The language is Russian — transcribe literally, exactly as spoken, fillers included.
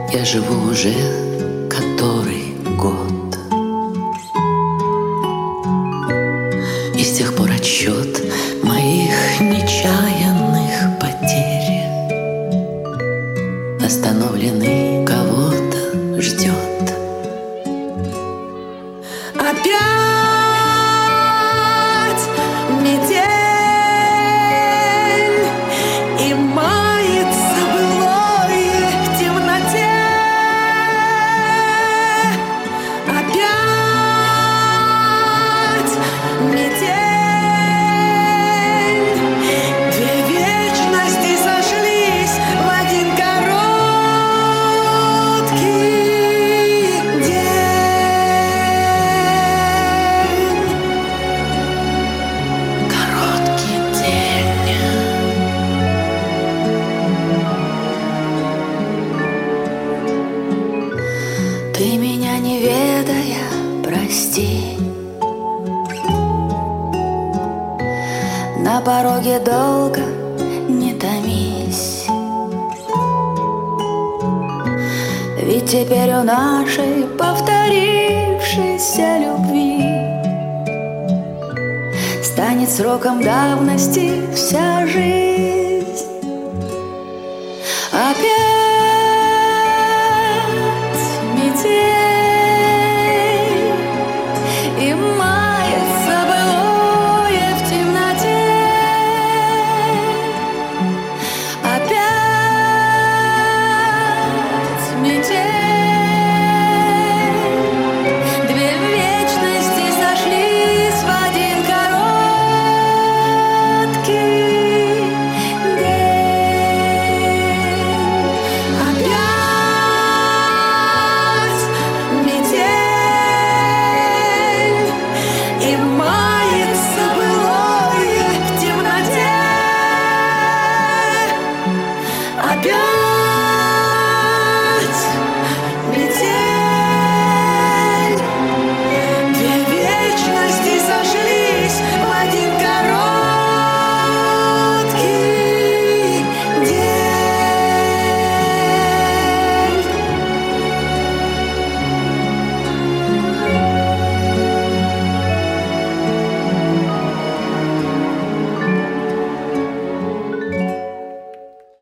Я живу уже который год, и с тех пор отсчет моих нечаянных потерь остановленный кого-то ждет. Опять метель, и мается былое в темноте. Опять метель, две вечности сошлись в один короткий день. Короткий день. Ты меня не ведая, прости. На пороге долго не томись, ведь теперь у нашей повторившейся любви станет сроком давности вся жизнь. Опять